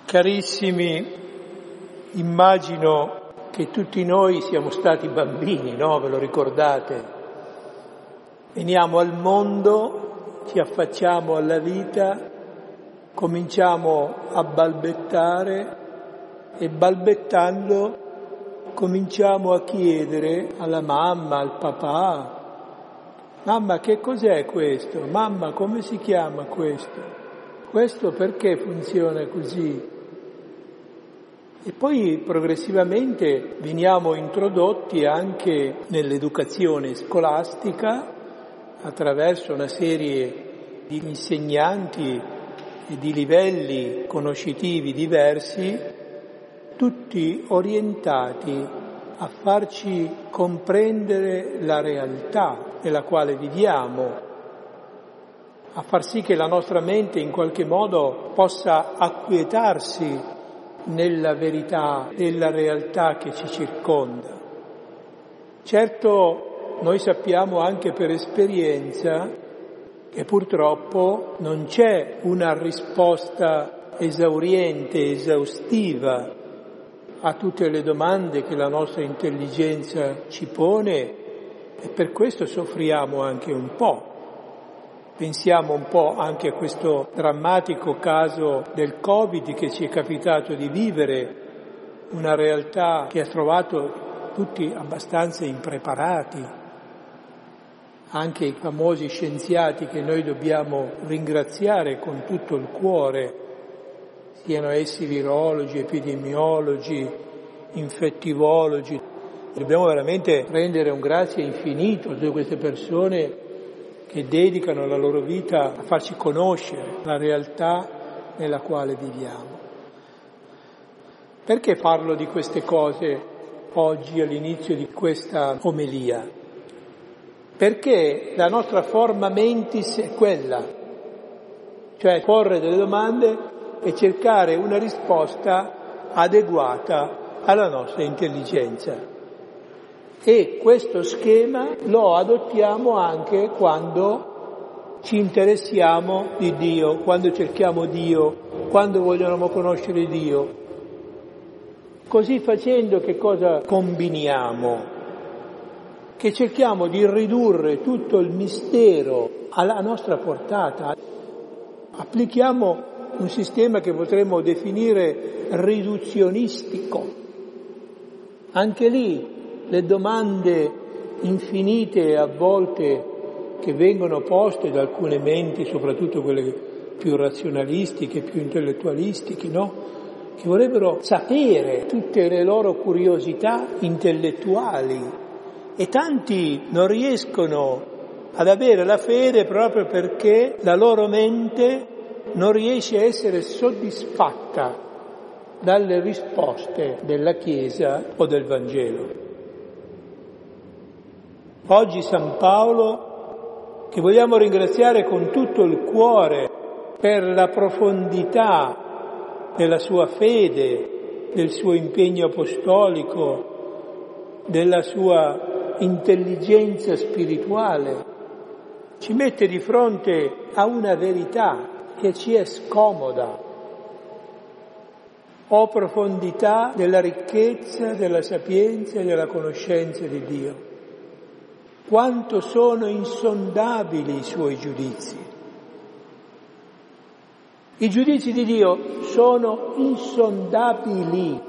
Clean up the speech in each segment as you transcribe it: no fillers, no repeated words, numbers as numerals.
Carissimi, immagino che tutti noi siamo stati bambini, no? Ve lo ricordate? Veniamo al mondo, ci affacciamo alla vita, cominciamo a balbettare e balbettando cominciamo a chiedere alla mamma, al papà: mamma, che cos'è questo? Mamma, come si chiama questo? Questo perché funziona così? E poi progressivamente veniamo introdotti anche nell'educazione scolastica attraverso una serie di insegnanti e di livelli conoscitivi diversi, tutti orientati a farci comprendere la realtà nella quale viviamo, a far sì che la nostra mente in qualche modo possa acquietarsi nella verità della realtà che ci circonda. Certo, noi sappiamo anche per esperienza che purtroppo non c'è una risposta esauriente, esaustiva a tutte le domande che la nostra intelligenza ci pone, e per questo soffriamo anche un po'. Pensiamo un po' anche a questo drammatico caso del Covid che ci è capitato di vivere, una realtà che ha trovato tutti abbastanza impreparati, anche i famosi scienziati che noi dobbiamo ringraziare con tutto il cuore, siano essi virologi, epidemiologi, infettivologi. Dobbiamo veramente rendere un grazie infinito a tutte queste persone che dedicano la loro vita a farci conoscere la realtà nella quale viviamo. Perché parlo di queste cose oggi all'inizio di questa omelia? Perché la nostra forma mentis è quella, cioè porre delle domande e cercare una risposta adeguata alla nostra intelligenza. E questo schema lo adottiamo anche quando ci interessiamo di Dio, quando cerchiamo Dio, quando vogliamo conoscere Dio. Così facendo che cosa combiniamo? Che cerchiamo di ridurre tutto il mistero alla nostra portata. Applichiamo un sistema che potremmo definire riduzionistico. Anche lì le domande infinite a volte che vengono poste da alcune menti, soprattutto quelle più razionalistiche, più intellettualistiche, no? Che vorrebbero sapere tutte le loro curiosità intellettuali, e tanti non riescono ad avere la fede proprio perché la loro mente non riesce a essere soddisfatta dalle risposte della Chiesa o del Vangelo. Oggi San Paolo, che vogliamo ringraziare con tutto il cuore per la profondità della sua fede, del suo impegno apostolico, della sua intelligenza spirituale, ci mette di fronte a una verità che ci è scomoda. O profondità della ricchezza, della sapienza e della conoscenza di Dio. Quanto sono insondabili i suoi giudizi. I giudizi di Dio sono insondabili,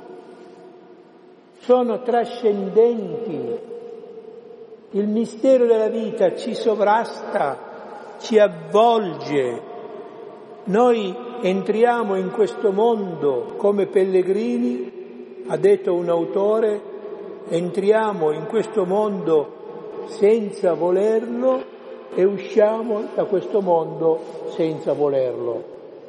sono trascendenti. Il mistero della vita ci sovrasta, ci avvolge. Noi entriamo in questo mondo come pellegrini, ha detto un autore, entriamo in questo mondo senza volerlo e usciamo da questo mondo senza volerlo.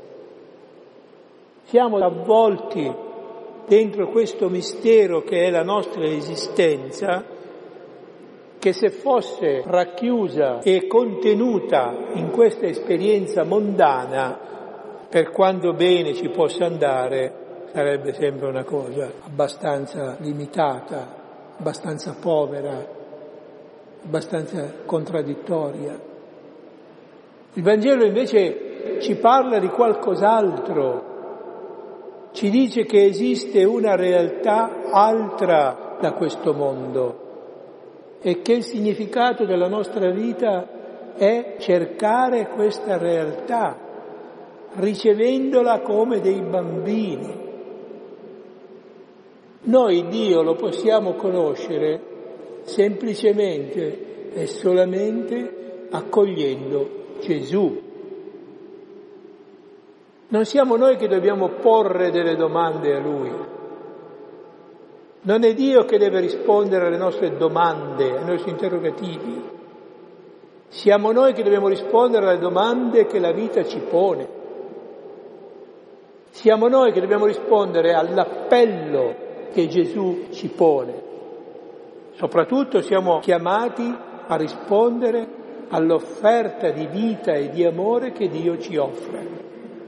Siamo avvolti dentro questo mistero che è la nostra esistenza, che se fosse racchiusa e contenuta in questa esperienza mondana, per quanto bene ci possa andare, sarebbe sempre una cosa abbastanza limitata, abbastanza povera, abbastanza contraddittoria. Il Vangelo invece ci parla di qualcos'altro, ci dice che esiste una realtà altra da questo mondo e che il significato della nostra vita è cercare questa realtà, ricevendola come dei bambini. Noi Dio lo possiamo conoscere semplicemente e solamente accogliendo Gesù. Non siamo noi che dobbiamo porre delle domande a Lui. Non è Dio che deve rispondere alle nostre domande, ai nostri interrogativi. Siamo noi che dobbiamo rispondere alle domande che la vita ci pone. Siamo noi che dobbiamo rispondere all'appello che Gesù ci pone. Soprattutto siamo chiamati a rispondere all'offerta di vita e di amore che Dio ci offre.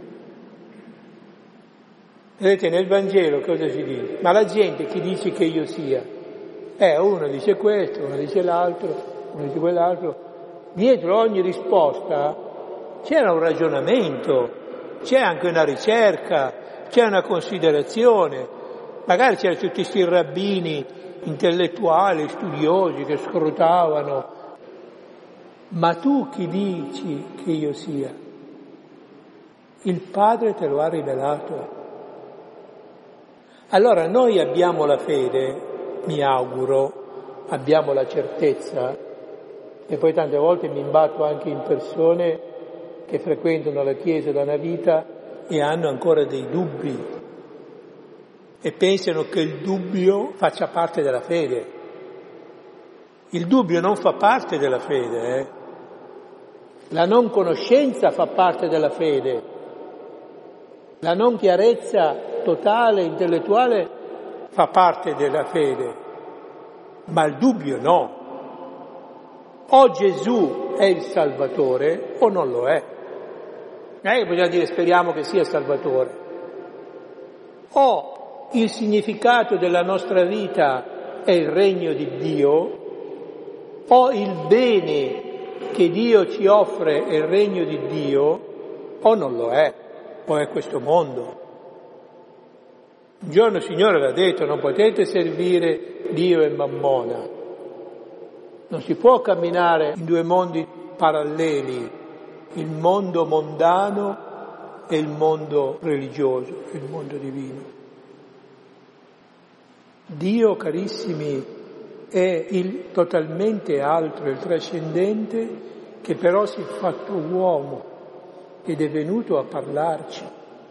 Vedete, nel Vangelo cosa si dice? Ma la gente chi dice che io sia? Uno dice questo, uno dice l'altro, uno dice quell'altro. Dietro ogni risposta c'era un ragionamento, c'è anche una ricerca, c'è una considerazione. Magari c'erano tutti questi rabbini intellettuali, studiosi che scrutavano. Ma tu chi dici che io sia? Il Padre te lo ha rivelato. Allora noi abbiamo la fede, mi auguro, abbiamo la certezza, e poi tante volte mi imbatto anche in persone che frequentano la Chiesa da una vita e hanno ancora dei dubbi e pensano che il dubbio faccia parte della fede. Il dubbio non fa parte della fede, La non conoscenza fa parte della fede. La non chiarezza totale, intellettuale, fa parte della fede, ma il dubbio no. O Gesù è il Salvatore o non lo è. Non è che bisogna dire speriamo che sia Salvatore. O il significato della nostra vita è il regno di Dio, o il bene che Dio ci offre è il regno di Dio, o non lo è, o è questo mondo. Un giorno il Signore aveva detto, non potete servire Dio e Mammona. Non si può camminare in due mondi paralleli, il mondo mondano e il mondo religioso, il mondo divino. Dio, carissimi, è il totalmente altro, il trascendente, che però si è fatto uomo ed è venuto a parlarci.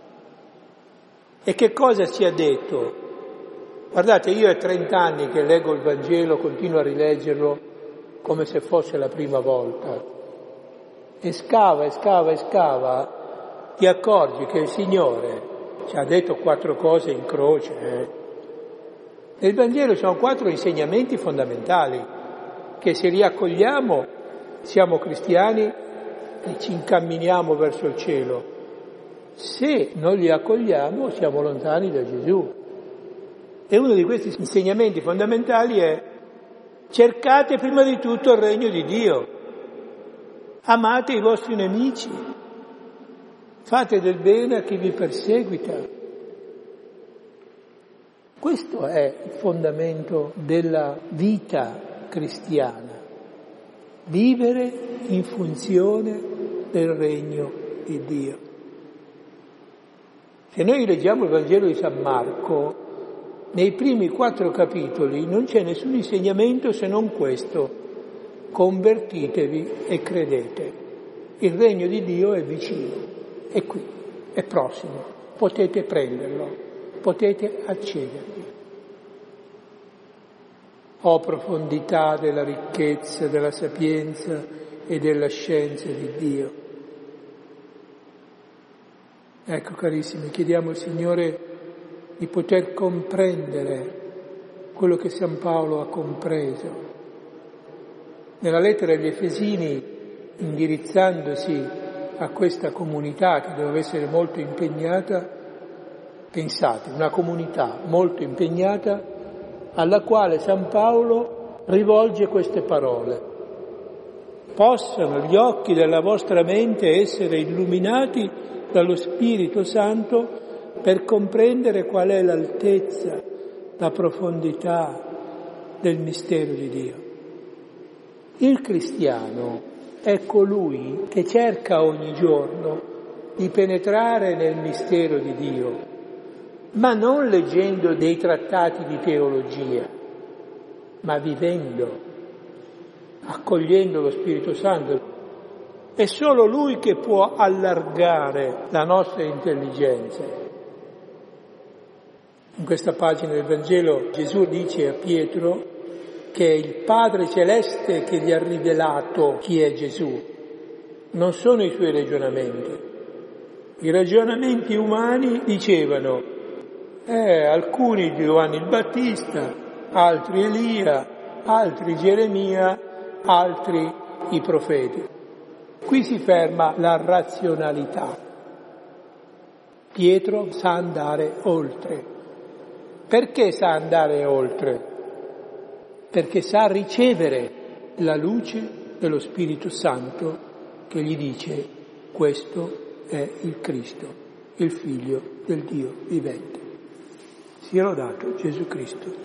E che cosa ci ha detto? Guardate, io è 30 anni che leggo il Vangelo, continuo a rileggerlo come se fosse la prima volta. E scava, ti accorgi che il Signore ci ha detto 4 cose in croce. Nel Vangelo ci sono 4 insegnamenti fondamentali che se li accogliamo siamo cristiani e ci incamminiamo verso il cielo. Se non li accogliamo siamo lontani da Gesù. E uno di questi insegnamenti fondamentali è: cercate prima di tutto il regno di Dio, amate i vostri nemici, fate del bene a chi vi perseguita. Questo è il fondamento della vita cristiana, vivere in funzione del regno di Dio. Se noi leggiamo il Vangelo di San Marco, nei primi 4 capitoli non c'è nessun insegnamento se non questo: convertitevi e credete. Il regno di Dio è vicino, è qui, è prossimo, potete prenderlo, potete accedervi. O profondità della ricchezza, della sapienza e della scienza di Dio. Ecco, carissimi, chiediamo al Signore di poter comprendere quello che San Paolo ha compreso. Nella lettera agli Efesini, indirizzandosi a questa comunità che doveva essere molto impegnata, pensate, una comunità molto impegnata alla quale San Paolo rivolge queste parole: possano gli occhi della vostra mente essere illuminati dallo Spirito Santo per comprendere qual è l'altezza, la profondità del mistero di Dio. Il cristiano è colui che cerca ogni giorno di penetrare nel mistero di Dio, ma non leggendo dei trattati di teologia, ma vivendo, accogliendo lo Spirito Santo. È solo Lui che può allargare la nostra intelligenza. In questa pagina del Vangelo Gesù dice a Pietro che è il Padre Celeste che gli ha rivelato chi è Gesù, non sono i suoi ragionamenti. I ragionamenti umani dicevano alcuni Giovanni il Battista, altri Elia, altri Geremia, altri i profeti. Qui si ferma la razionalità. Pietro sa andare oltre. Perché sa andare oltre? Perché sa ricevere la luce dello Spirito Santo che gli dice: questo è il Cristo, il Figlio del Dio vivente. Sia lodato Gesù Cristo.